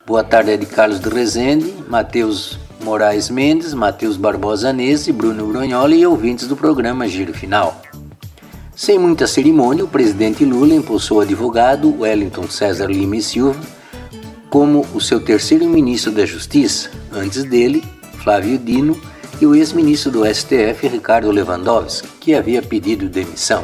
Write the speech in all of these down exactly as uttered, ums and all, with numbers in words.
Boa tarde é de Carlos de Rezende, Matheus Moraes Mendes, Matheus Barbosa Nese, Bruno Brognoli e ouvintes do programa Giro Final. Sem muita cerimônia, o presidente Lula empossou o advogado Wellington César Lima e Silva como o seu terceiro ministro da Justiça, antes dele, Flávio Dino, e o ex-ministro do S T F, Ricardo Lewandowski, que havia pedido demissão.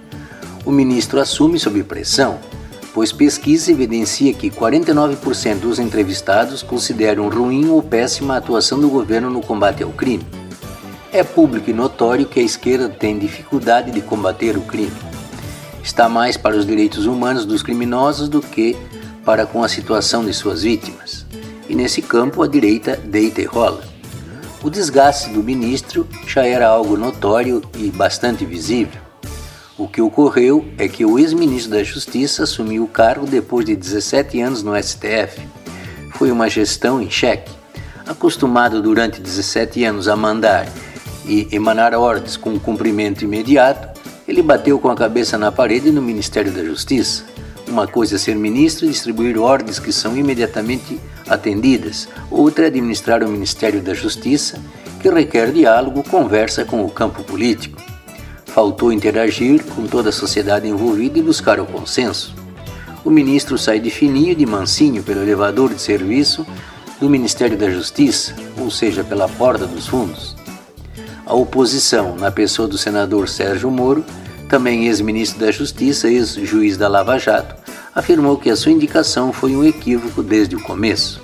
O ministro assume sob pressão, pois pesquisa evidencia que quarenta e nove por cento dos entrevistados consideram ruim ou péssima a atuação do governo no combate ao crime. É público e notório que a esquerda tem dificuldade de combater o crime. Está mais para os direitos humanos dos criminosos do que para com a situação de suas vítimas. E nesse campo a direita deita e rola. O desgaste do ministro já era algo notório e bastante visível. O que ocorreu é que o ex-ministro da Justiça assumiu o cargo depois de dezessete anos no S T F. Foi uma gestão em xeque. Acostumado durante dezessete anos a mandar e emanar ordens com cumprimento imediato, ele bateu com a cabeça na parede no Ministério da Justiça. Uma coisa é ser ministro e distribuir ordens que são imediatamente atendidas, outra é administrar o Ministério da Justiça, que requer diálogo, conversa com o campo político. Faltou interagir com toda a sociedade envolvida e buscar o consenso. O ministro sai de fininho e de mansinho pelo elevador de serviço do Ministério da Justiça, ou seja, pela porta dos fundos. A oposição, na pessoa do senador Sérgio Moro, também ex-ministro da Justiça, ex-juiz da Lava Jato, afirmou que a sua indicação foi um equívoco desde o começo.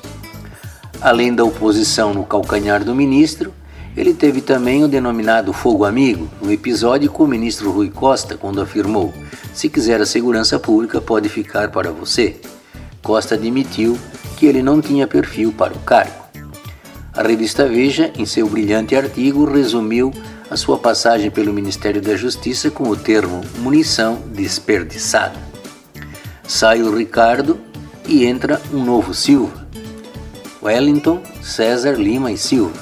Além da oposição no calcanhar do ministro, ele teve também o denominado fogo amigo, no episódio com o ministro Rui Costa, quando afirmou: "Se quiser a segurança pública, pode ficar para você." Costa admitiu que ele não tinha perfil para o cargo. A revista Veja, em seu brilhante artigo, resumiu a sua passagem pelo Ministério da Justiça com o termo munição desperdiçada. Sai o Ricardo e entra um novo Silva, Wellington César Lima e Silva.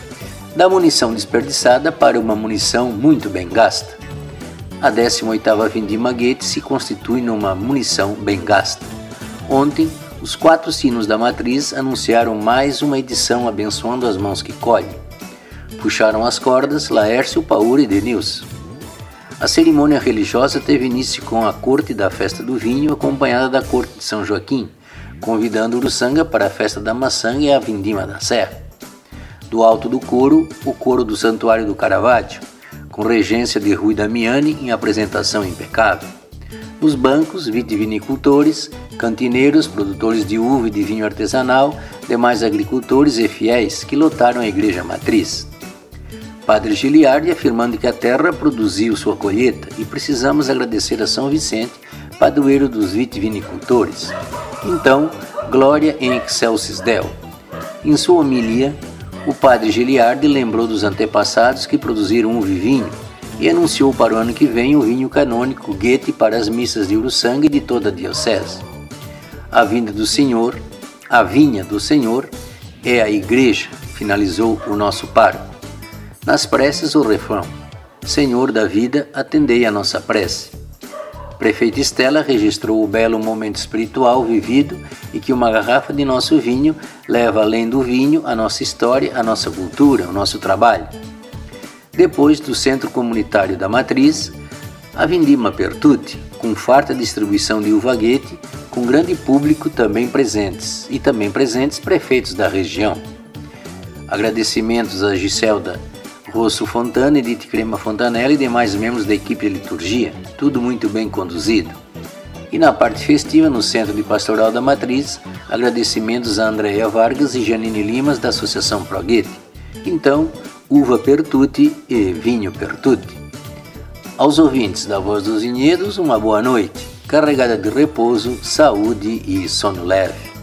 Da munição desperdiçada para uma munição muito bem gasta. A décima oitava Vindima Goethe se constitui numa munição bem gasta. Ontem, os quatro sinos da matriz anunciaram mais uma edição abençoando as mãos que colhem. Puxaram as cordas Laércio, Paura e Denilson. A cerimônia religiosa teve início com a corte da festa do vinho, acompanhada da corte de São Joaquim, convidando Uruçanga para a festa da maçã e a Vindima da Serra. Do alto do coro, o coro do Santuário do Caravaggio, com regência de Rui Damiani em apresentação impecável. Nos bancos, vitivinicultores, cantineiros, produtores de uva e de vinho artesanal, demais agricultores e fiéis que lotaram a igreja matriz. Padre Giliardi afirmando que a terra produziu sua colheita e precisamos agradecer a São Vicente, padroeiro dos vitivinicultores. Então, glória em excelsis Deo. Em sua homilia, o padre Giliardi lembrou dos antepassados que produziram uva e vinho e anunciou para o ano que vem o vinho canônico Goethe para as missas de Uruçanga e de toda a diocese. A vinda do Senhor, a vinha do Senhor é a igreja, finalizou o nosso pároco. Nas preces o refrão: Senhor da vida, atendei a nossa prece. Prefeita Estela registrou o belo momento espiritual vivido e que uma garrafa de nosso vinho leva além do vinho a nossa história, a nossa cultura, o nosso trabalho. Depois do Centro Comunitário da Matriz, a Vindima Pertutti, com farta distribuição de uva Goethe, com grande público também presentes, e também presentes prefeitos da região. Agradecimentos a Giselda Rosso Fontana, Edith Crema Fontanella e demais membros da equipe de liturgia, tudo muito bem conduzido. E na parte festiva, no Centro de Pastoral da Matriz, agradecimentos a Andréia Vargas e Janine Limas da Associação Pro Goethe. Então, uva Pertutti e vinho Pertutti. Aos ouvintes da Voz dos Vinhedos, uma boa noite, carregada de repouso, saúde e sono leve.